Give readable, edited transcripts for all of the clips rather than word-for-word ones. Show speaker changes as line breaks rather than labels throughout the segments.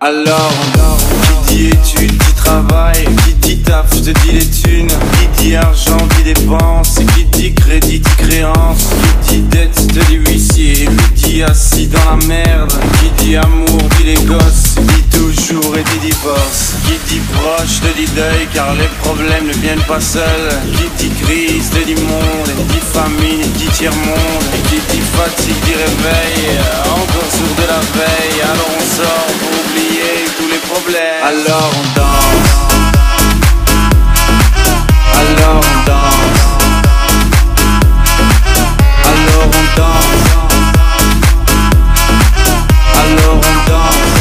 Alors, qui dit études, dit travail, qui dit taf, je te dis les thunes. Qui dit argent, dit dépenses, qui dit crédit, dit créance. Qui dit dette, te dit huissier, qui dit assis dans la merde. Qui dit amour, dit les gosses, dit toujours et dit divorce. Qui dit proche, te dit deuil, car les problèmes ne viennent pas seuls. Qui dit crise, te dit monde, et dit famine, dit tiers-monde. Et qui dit fatigue, dit réveil, encore sourd de la veille. Alors on sort pour oublier tous les problèmes. Alors on danse. Alors on danse. Alors on danse. Alors on danse.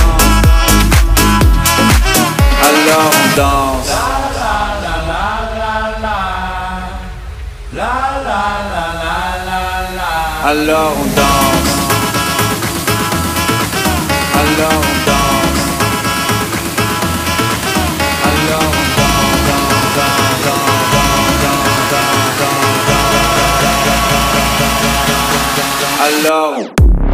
Alors on danse. Alors on danse. Alors on danse. Alors on danse. Alors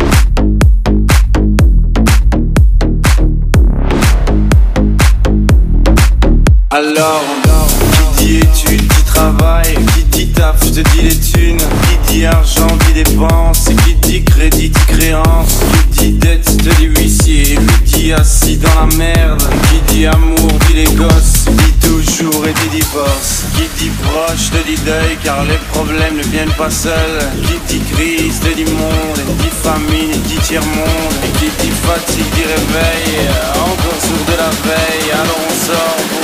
alors, qui dit études, dit travail, qui dit taf, je te dis les thunes. Qui dit argent, dit dépenses, qui dit crédit, dit créance. Qui dit dette, te dit huissier, qui dit assis dans la merde. Qui dit amour, dit les gosses, dit toujours et dit divorce. Qui dit proche, te dit deuil, car les problèmes ne viennent pas seuls. Qui dit crise, te dit monde, et dit famine, et dit tiers-monde. Et qui dit fatigue, dit réveil, encore sourd de la veille. Alors on sort